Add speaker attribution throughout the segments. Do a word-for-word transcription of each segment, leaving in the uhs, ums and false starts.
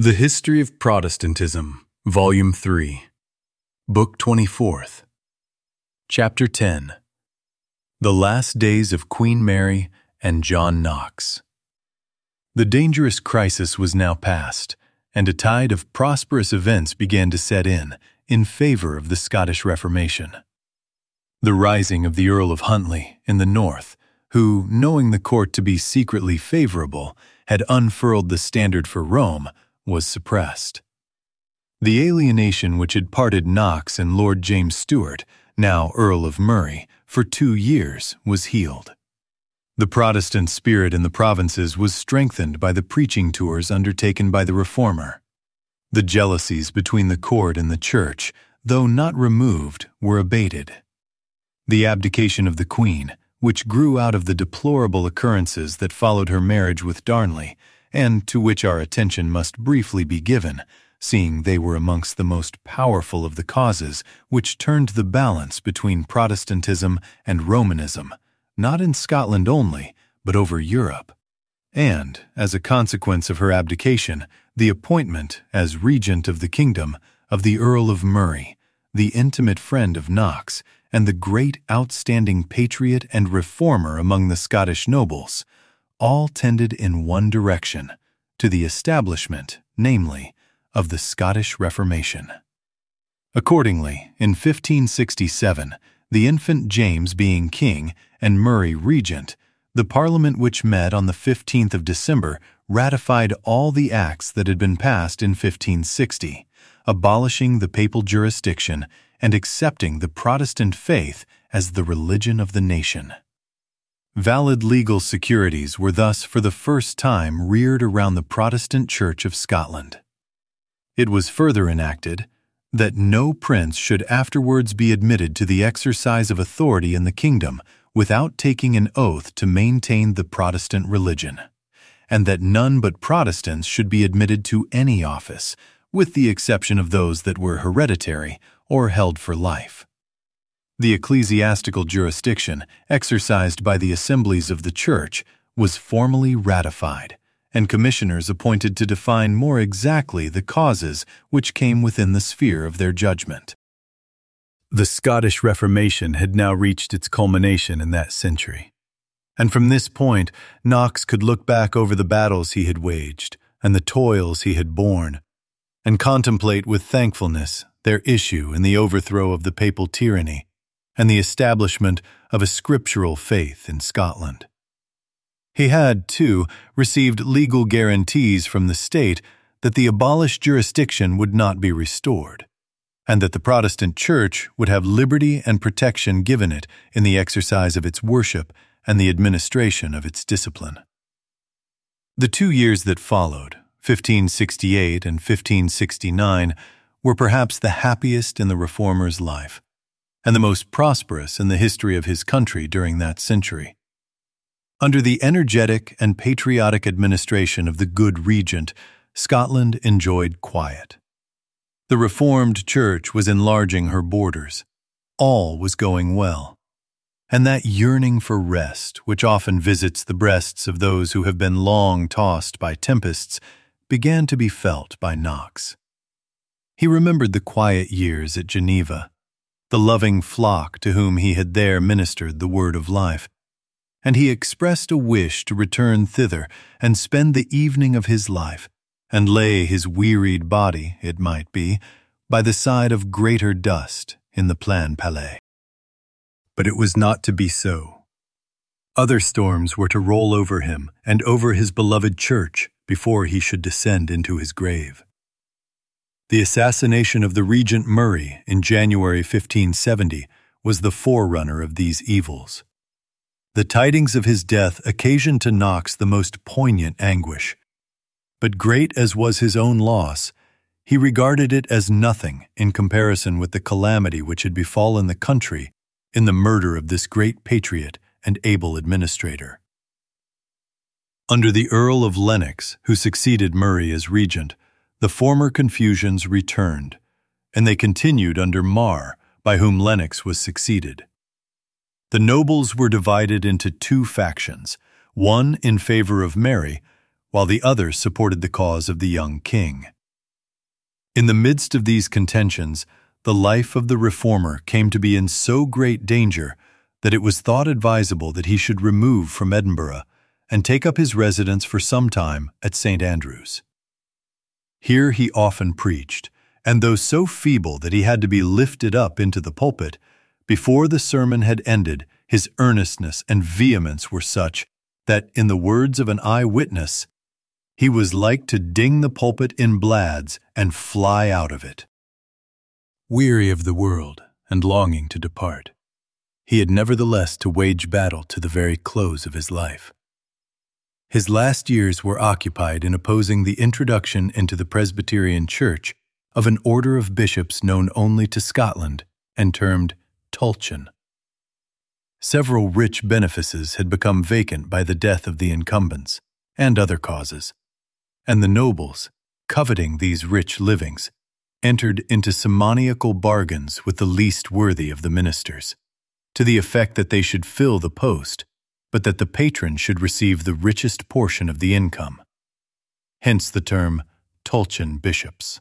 Speaker 1: The History of Protestantism, Volume three, Book twenty-fourth, Chapter ten, The Last Days of Queen Mary and John Knox. The dangerous crisis was now past, and a tide of prosperous events began to set in, in favor of the Scottish Reformation. The rising of the Earl of Huntly in the north, who, knowing the court to be secretly favorable, had unfurled the standard for Rome, was suppressed. The alienation which had parted Knox and Lord James Stuart, now Earl of Murray, for two years was healed. The Protestant spirit in the provinces was strengthened by the preaching tours undertaken by the Reformer. The jealousies between the court and the church, though not removed, were abated. The abdication of the Queen, which grew out of the deplorable occurrences that followed her marriage with Darnley, and to which our attention must briefly be given, seeing they were amongst the most powerful of the causes which turned the balance between Protestantism and Romanism, not in Scotland only, but over Europe, and, as a consequence of her abdication, the appointment, as regent of the kingdom, of the Earl of Murray, the intimate friend of Knox, and the great outstanding patriot and reformer among the Scottish nobles, all tended in one direction, to the establishment, namely, of the Scottish Reformation. Accordingly, in fifteen sixty-seven, the infant James being king and Murray regent, the Parliament which met on the fifteenth of December ratified all the acts that had been passed in fifteen sixty, abolishing the papal jurisdiction and accepting the Protestant faith as the religion of the nation. Valid legal securities were thus for the first time reared around the Protestant Church of Scotland. It was further enacted that no prince should afterwards be admitted to the exercise of authority in the kingdom without taking an oath to maintain the Protestant religion, and that none but Protestants should be admitted to any office, with the exception of those that were hereditary or held for life. The ecclesiastical jurisdiction exercised by the assemblies of the Church was formally ratified, and commissioners appointed to define more exactly the causes which came within the sphere of their judgment. The Scottish Reformation had now reached its culmination in that century, and from this point Knox could look back over the battles he had waged and the toils he had borne, and contemplate with thankfulness their issue in the overthrow of the papal tyranny and the establishment of a scriptural faith in Scotland. He had, too, received legal guarantees from the state that the abolished jurisdiction would not be restored, and that the Protestant Church would have liberty and protection given it in the exercise of its worship and the administration of its discipline. The two years that followed, fifteen sixty-eight and fifteen sixty-nine, were perhaps the happiest in the Reformer's life, and the most prosperous in the history of his country during that century. Under the energetic and patriotic administration of the good regent, Scotland enjoyed quiet. The Reformed Church was enlarging her borders. All was going well. And that yearning for rest, which often visits the breasts of those who have been long tossed by tempests, began to be felt by Knox. He remembered the quiet years at Geneva, the loving flock to whom he had there ministered the word of life, and he expressed a wish to return thither and spend the evening of his life, and lay his wearied body, it might be, by the side of greater dust in the Plan Palais. But it was not to be so. Other storms were to roll over him and over his beloved church before he should descend into his grave. The assassination of the Regent Murray in January fifteen seventy was the forerunner of these evils. The tidings of his death occasioned to Knox the most poignant anguish. But great as was his own loss, he regarded it as nothing in comparison with the calamity which had befallen the country in the murder of this great patriot and able administrator. Under the Earl of Lennox, who succeeded Murray as regent, the former confusions returned, and they continued under Mar, by whom Lennox was succeeded. The nobles were divided into two factions, one in favor of Mary, while the others supported the cause of the young king. In the midst of these contentions, the life of the reformer came to be in so great danger that it was thought advisable that he should remove from Edinburgh and take up his residence for some time at Saint Andrew's. Here he often preached, and though so feeble that he had to be lifted up into the pulpit, before the sermon had ended, his earnestness and vehemence were such that, in the words of an eye-witness, he was like to ding the pulpit in blads and fly out of it. Weary of the world and longing to depart, he had nevertheless to wage battle to the very close of his life. His last years were occupied in opposing the introduction into the Presbyterian Church of an order of bishops known only to Scotland and termed Tulchan. Several rich benefices had become vacant by the death of the incumbents and other causes, and the nobles, coveting these rich livings, entered into simoniacal bargains with the least worthy of the ministers, to the effect that they should fill the post, but that the patron should receive the richest portion of the income. Hence the term Tulchan bishops.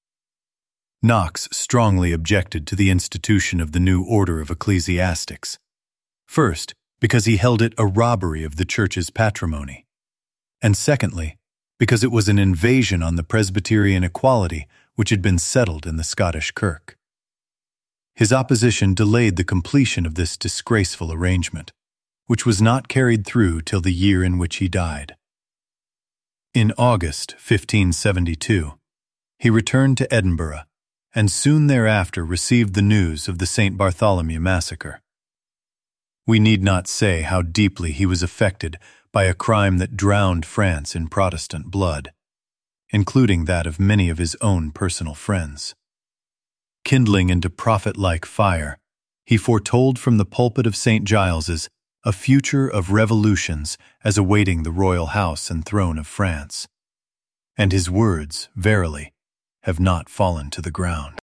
Speaker 1: Knox strongly objected to the institution of the new order of ecclesiastics. First, because he held it a robbery of the Church's patrimony, and secondly, because it was an invasion on the Presbyterian equality which had been settled in the Scottish Kirk. His opposition delayed the completion of this disgraceful arrangement, which was not carried through till the year in which he died. In August fifteen seventy-two, he returned to Edinburgh, and soon thereafter received the news of the Saint Bartholomew massacre. We need not say how deeply he was affected by a crime that drowned France in Protestant blood, including that of many of his own personal friends. Kindling into prophet-like fire, he foretold from the pulpit of Saint Giles's a future of revolutions as awaiting the royal house and throne of France. And his words, verily, have not fallen to the ground.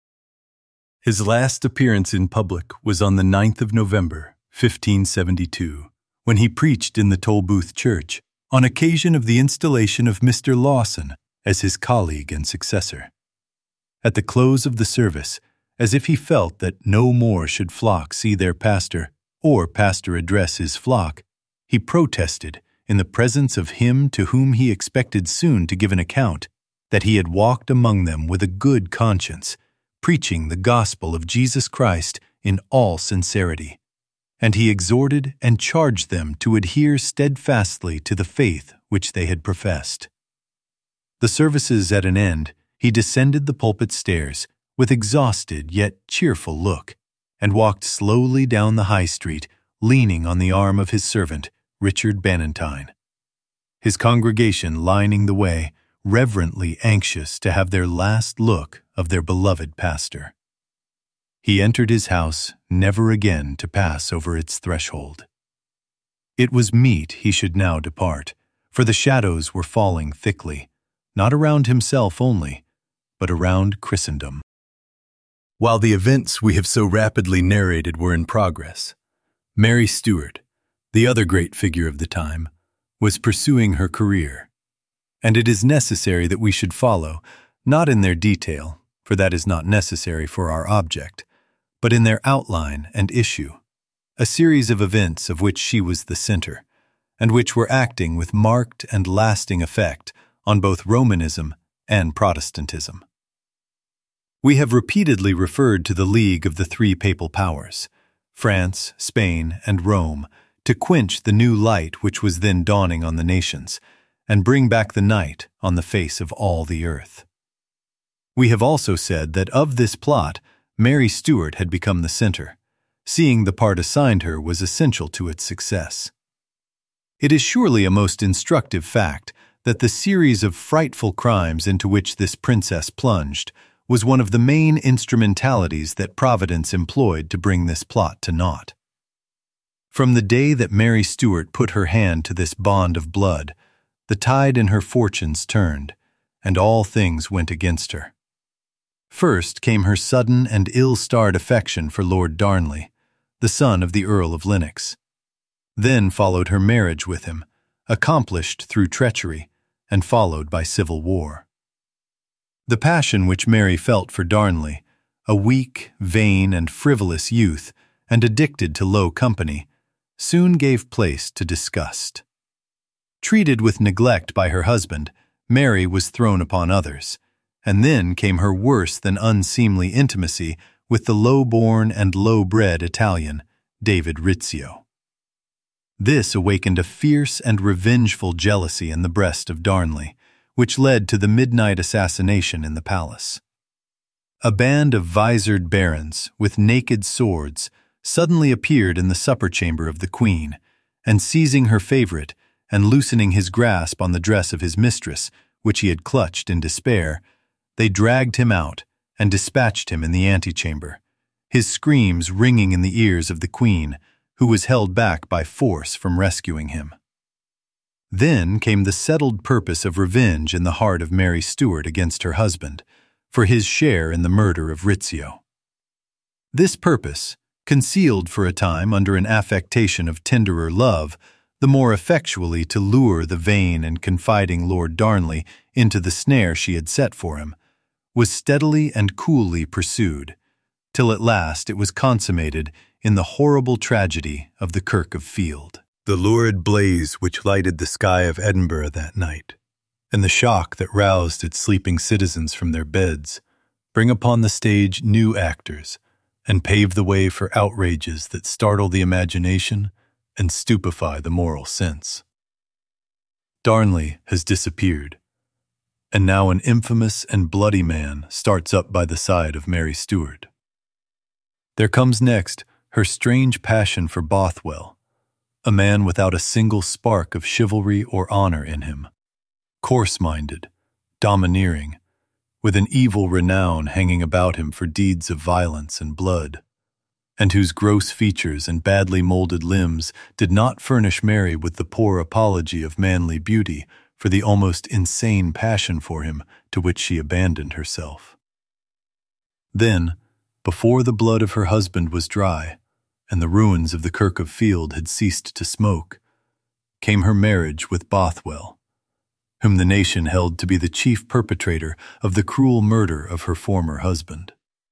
Speaker 1: His last appearance in public was on the ninth of November, fifteen seventy-two, when he preached in the Tolbooth Church on occasion of the installation of Mister Lawson as his colleague and successor. At the close of the service, as if he felt that no more should flock see their pastor or pastor address his flock, he protested, in the presence of him to whom he expected soon to give an account, that he had walked among them with a good conscience, preaching the gospel of Jesus Christ in all sincerity, and he exhorted and charged them to adhere steadfastly to the faith which they had professed. The services at an end, he descended the pulpit stairs with exhausted yet cheerful look, and walked slowly down the High Street, leaning on the arm of his servant, Richard Bannatyne. His congregation lining the way, reverently anxious to have their last look of their beloved pastor. He entered his house, never again to pass over its threshold. It was meet he should now depart, for the shadows were falling thickly, not around himself only, but around Christendom. While the events we have so rapidly narrated were in progress, Mary Stuart, the other great figure of the time, was pursuing her career, and it is necessary that we should follow, not in their detail, for that is not necessary for our object, but in their outline and issue, a series of events of which she was the center, and which were acting with marked and lasting effect on both Romanism and Protestantism. We have repeatedly referred to the League of the Three Papal Powers, France, Spain, and Rome, to quench the new light which was then dawning on the nations, and bring back the night on the face of all the earth. We have also said that of this plot, Mary Stuart had become the center, seeing the part assigned her was essential to its success. It is surely a most instructive fact that the series of frightful crimes into which this princess plunged was one of the main instrumentalities that Providence employed to bring this plot to naught. From the day that Mary Stuart put her hand to this bond of blood, the tide in her fortunes turned, and all things went against her. First came her sudden and ill-starred affection for Lord Darnley, the son of the Earl of Lennox. Then followed her marriage with him, accomplished through treachery, and followed by civil war. The passion which Mary felt for Darnley, a weak, vain, and frivolous youth, and addicted to low company, soon gave place to disgust. Treated with neglect by her husband, Mary was thrown upon others, and then came her worse than unseemly intimacy with the low-born and low-bred Italian, David Rizzio. This awakened a fierce and revengeful jealousy in the breast of Darnley, which led to the midnight assassination in the palace. A band of visored barons with naked swords suddenly appeared in the supper chamber of the queen, and seizing her favorite and loosening his grasp on the dress of his mistress, which he had clutched in despair, they dragged him out and dispatched him in the antechamber, his screams ringing in the ears of the queen, who was held back by force from rescuing him. Then came the settled purpose of revenge in the heart of Mary Stuart against her husband, for his share in the murder of Rizzio. This purpose, concealed for a time under an affectation of tenderer love, the more effectually to lure the vain and confiding Lord Darnley into the snare she had set for him, was steadily and coolly pursued, till at last it was consummated in the horrible tragedy of the Kirk of Field. The lurid blaze which lighted the sky of Edinburgh that night, and the shock that roused its sleeping citizens from their beds, bring upon the stage new actors, and pave the way for outrages that startle the imagination and stupefy the moral sense. Darnley has disappeared, and now an infamous and bloody man starts up by the side of Mary Stuart. There comes next her strange passion for Bothwell, a man without a single spark of chivalry or honor in him, coarse-minded, domineering, with an evil renown hanging about him for deeds of violence and blood, and whose gross features and badly molded limbs did not furnish Mary with the poor apology of manly beauty for the almost insane passion for him to which she abandoned herself. Then, before the blood of her husband was dry, and the ruins of the Kirk of Field had ceased to smoke, came her marriage with Bothwell, whom the nation held to be the chief perpetrator of the cruel murder of her former husband.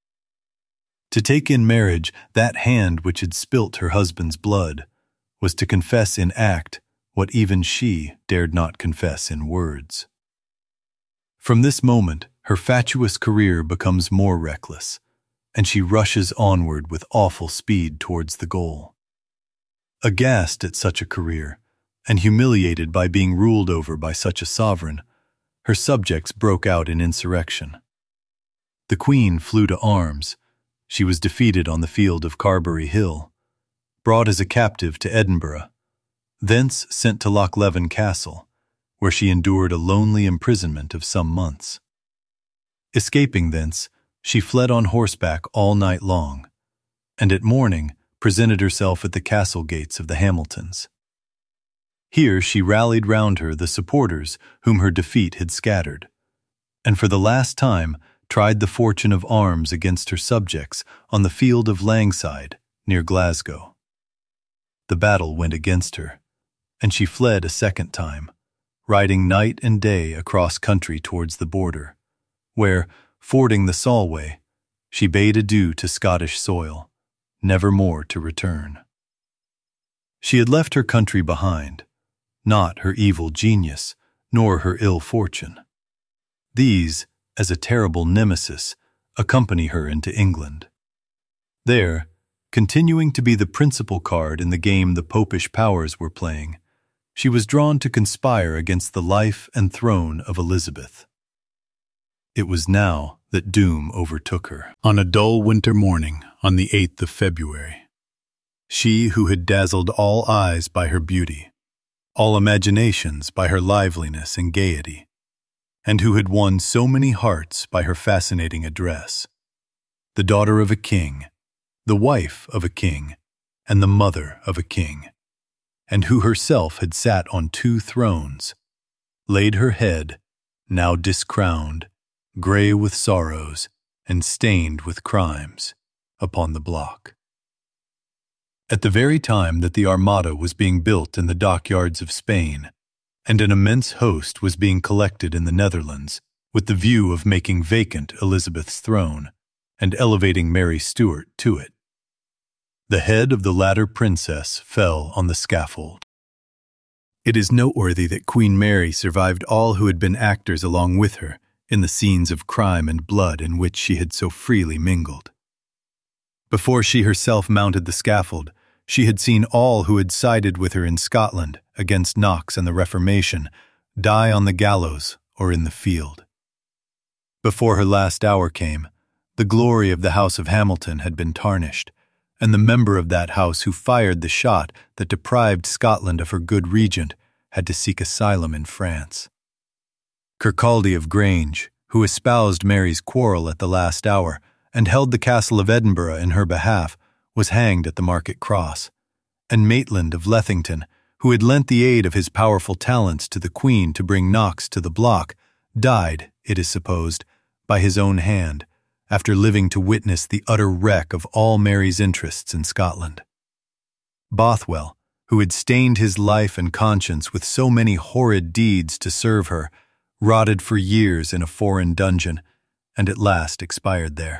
Speaker 1: To take in marriage that hand which had spilt her husband's blood was to confess in act what even she dared not confess in words. From this moment, her fatuous career becomes more reckless, and she rushes onward with awful speed towards the goal. Aghast at such a career, and humiliated by being ruled over by such a sovereign, her subjects broke out in insurrection. The queen flew to arms. She was defeated on the field of Carbery Hill, brought as a captive to Edinburgh, thence sent to Lochleven Castle, where she endured a lonely imprisonment of some months. Escaping thence, she fled on horseback all night long, and at morning presented herself at the castle gates of the Hamiltons. Here she rallied round her the supporters whom her defeat had scattered, and for the last time tried the fortune of arms against her subjects on the field of Langside, near Glasgow. The battle went against her, and she fled a second time, riding night and day across country towards the border, where, fording the Solway, she bade adieu to Scottish soil, never more to return. She had left her country behind, not her evil genius, nor her ill fortune. These, as a terrible nemesis, accompany her into England. There, continuing to be the principal card in the game the popish powers were playing, she was drawn to conspire against the life and throne of Elizabeth. It was now that doom overtook her. On a dull winter morning, on the eighth of February, she who had dazzled all eyes by her beauty, all imaginations by her liveliness and gaiety, and who had won so many hearts by her fascinating address, the daughter of a king, the wife of a king, and the mother of a king, and who herself had sat on two thrones, laid her head, now discrowned, gray with sorrows and stained with crimes, upon the block. At the very time that the Armada was being built in the dockyards of Spain, and an immense host was being collected in the Netherlands with the view of making vacant Elizabeth's throne and elevating Mary Stuart to it. The head of the latter princess fell on the scaffold. It is noteworthy that Queen Mary survived all who had been actors along with her in the scenes of crime and blood in which she had so freely mingled. Before she herself mounted the scaffold, she had seen all who had sided with her in Scotland against Knox and the Reformation die on the gallows or in the field. Before her last hour came, the glory of the House of Hamilton had been tarnished, and the member of that house who fired the shot that deprived Scotland of her good regent had to seek asylum in France. Kirkcaldy of Grange, who espoused Mary's quarrel at the last hour and held the castle of Edinburgh in her behalf, was hanged at the Market Cross, and Maitland of Lethington, who had lent the aid of his powerful talents to the Queen to bring Knox to the block, died, it is supposed, by his own hand, after living to witness the utter wreck of all Mary's interests in Scotland. Bothwell, who had stained his life and conscience with so many horrid deeds to serve her, rotted for years in a foreign dungeon, and at last expired there.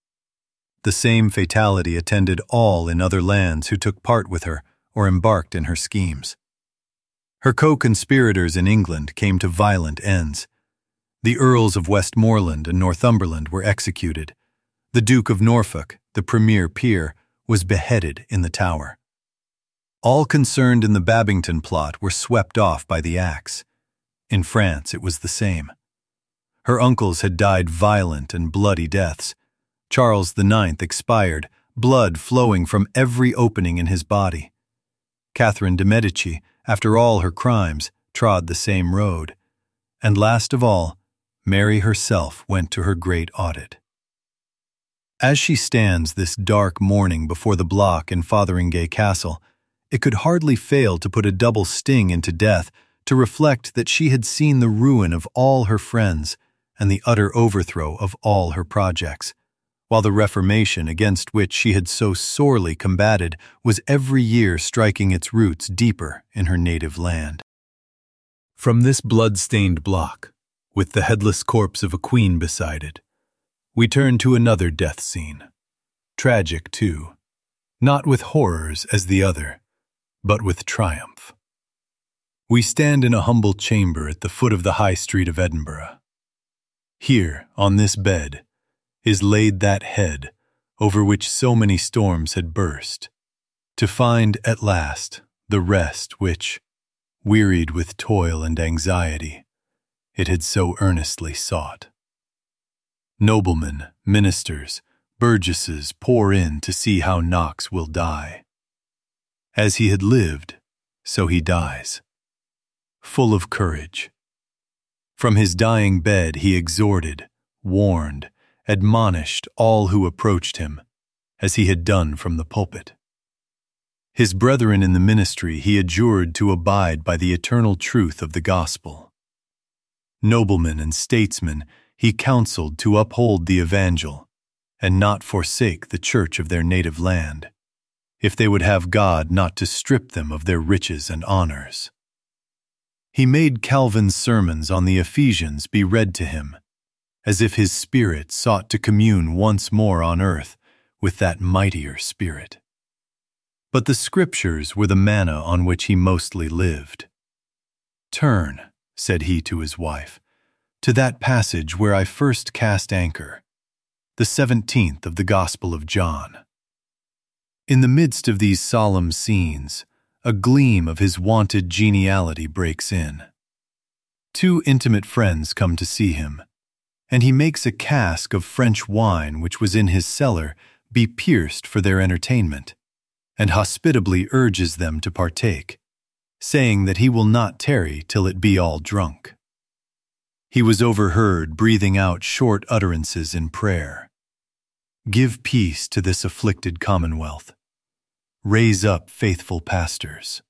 Speaker 1: The same fatality attended all in other lands who took part with her or embarked in her schemes. Her co-conspirators in England came to violent ends. The Earls of Westmoreland and Northumberland were executed. The Duke of Norfolk, the premier peer, was beheaded in the Tower. All concerned in the Babington plot were swept off by the axe. In France it was the same. Her uncles had died violent and bloody deaths. Charles the Ninth expired, blood flowing from every opening in his body. Catherine de' Medici, after all her crimes, trod the same road. And last of all, Mary herself went to her great audit. As she stands this dark morning before the block in Fotheringay Castle, it could hardly fail to put a double sting into death to reflect that she had seen the ruin of all her friends and the utter overthrow of all her projects, while the Reformation against which she had so sorely combated was every year striking its roots deeper in her native land. From this blood-stained block, with the headless corpse of a queen beside it, we turn to another death scene, tragic too, not with horrors as the other, but with triumph. We stand in a humble chamber at the foot of the High Street of Edinburgh. Here, on this bed, is laid that head over which so many storms had burst, to find at last the rest which, wearied with toil and anxiety, it had so earnestly sought. Noblemen, ministers, burgesses pour in to see how Knox will die. As he had lived, so he dies, full of courage. From his dying bed he exhorted, warned, admonished all who approached him, as he had done from the pulpit. His brethren in the ministry he adjured to abide by the eternal truth of the gospel. Noblemen and statesmen he counseled to uphold the evangel, and not forsake the church of their native land, if they would have God not to strip them of their riches and honors. He made Calvin's sermons on the Ephesians be read to him, as if his spirit sought to commune once more on earth with that mightier spirit. But the Scriptures were the manna on which he mostly lived. "Turn," said he to his wife, "to that passage where I first cast anchor, the seventeenth of the Gospel of John." In the midst of these solemn scenes, a gleam of his wonted geniality breaks in. Two intimate friends come to see him, and he makes a cask of French wine which was in his cellar be pierced for their entertainment, and hospitably urges them to partake, saying that he will not tarry till it be all drunk. He was overheard breathing out short utterances in prayer. "Give peace to this afflicted commonwealth. Raise up faithful pastors."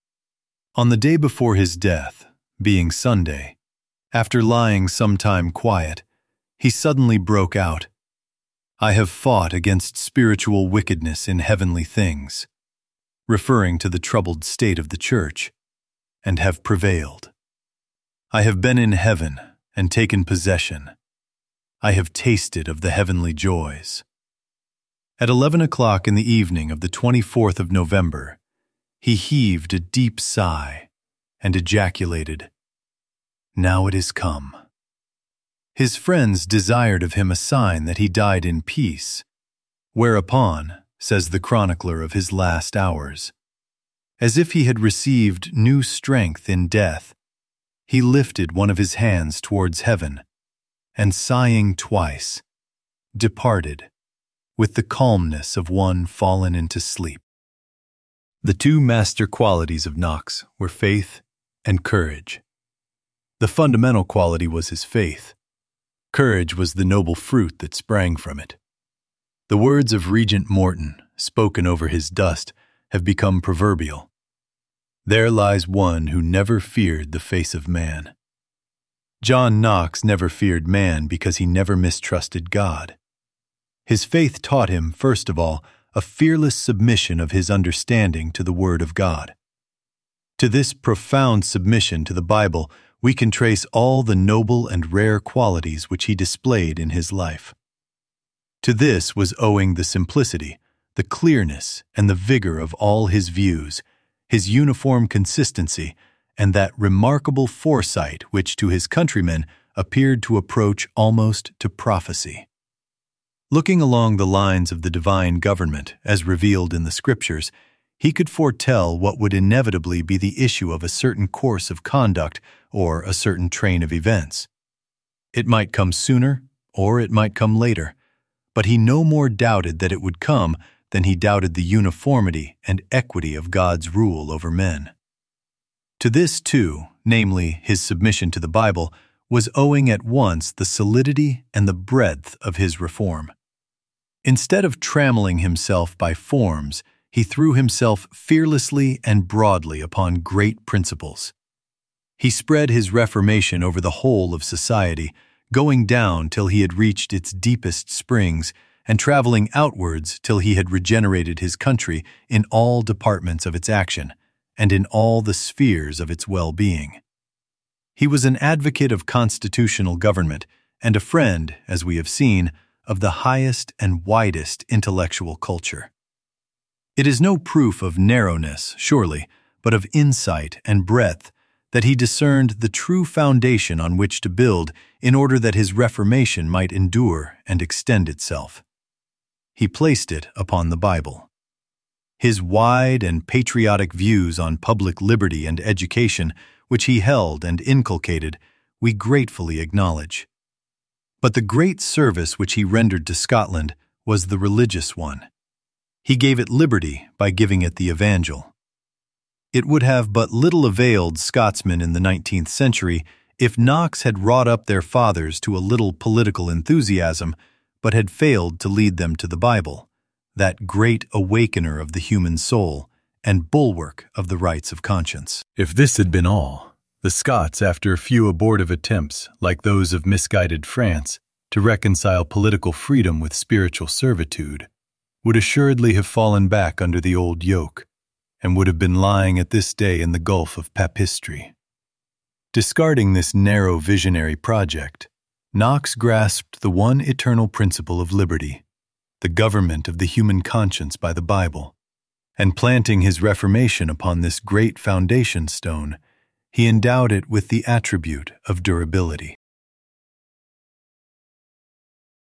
Speaker 1: On the day before his death, being Sunday, after lying some time quiet, he suddenly broke out, "I have fought against spiritual wickedness in heavenly things," referring to the troubled state of the church, "and have prevailed." I have been in heaven and taken possession. I have tasted of the heavenly joys. At eleven o'clock in the evening of the twenty-fourth of November, he heaved a deep sigh and ejaculated, "Now it is come." His friends desired of him a sign that he died in peace, whereupon, says the chronicler of his last hours, as if he had received new strength in death, he lifted one of his hands towards heaven, and sighing twice, departed, with the calmness of one fallen into sleep. The two master qualities of Knox were faith and courage. The fundamental quality was his faith. Courage was the noble fruit that sprang from it. The words of Regent Morton, spoken over his dust, have become proverbial. There lies one who never feared the face of man. John Knox never feared man because he never mistrusted God. His faith taught him, first of all, a fearless submission of his understanding to the Word of God. To this profound submission to the Bible, we can trace all the noble and rare qualities which he displayed in his life. To this was owing the simplicity, the clearness, and the vigor of all his views, his uniform consistency, and that remarkable foresight which to his countrymen appeared to approach almost to prophecy. Looking along the lines of the divine government as revealed in the Scriptures, he could foretell what would inevitably be the issue of a certain course of conduct or a certain train of events. It might come sooner or it might come later, but he no more doubted that it would come than he doubted the uniformity and equity of God's rule over men. To this, too, namely his submission to the Bible, was owing at once the solidity and the breadth of his reform. Instead of trammeling himself by forms, he threw himself fearlessly and broadly upon great principles. He spread his reformation over the whole of society, going down till he had reached its deepest springs, and traveling outwards till he had regenerated his country in all departments of its action, and in all the spheres of its well-being. He was an advocate of constitutional government, and a friend, as we have seen, of the highest and widest intellectual culture. It is no proof of narrowness, surely, but of insight and breadth, that he discerned the true foundation on which to build in order that his reformation might endure and extend itself. He placed it upon the Bible. His wide and patriotic views on public liberty and education, which he held and inculcated, we gratefully acknowledge. But the great service which he rendered to Scotland was the religious one. He gave it liberty by giving it the Evangel. It would have but little availed Scotsmen in the nineteenth century if Knox had wrought up their fathers to a little political enthusiasm, but had failed to lead them to the Bible, that great awakener of the human soul and bulwark of the rights of conscience. If this had been all, the Scots, after a few abortive attempts, like those of misguided France, to reconcile political freedom with spiritual servitude, would assuredly have fallen back under the old yoke, and would have been lying at this day in the gulf of papistry. Discarding this narrow visionary project, Knox grasped the one eternal principle of liberty, the government of the human conscience by the Bible, and planting his reformation upon this great foundation stone, he endowed it with the attribute of durability.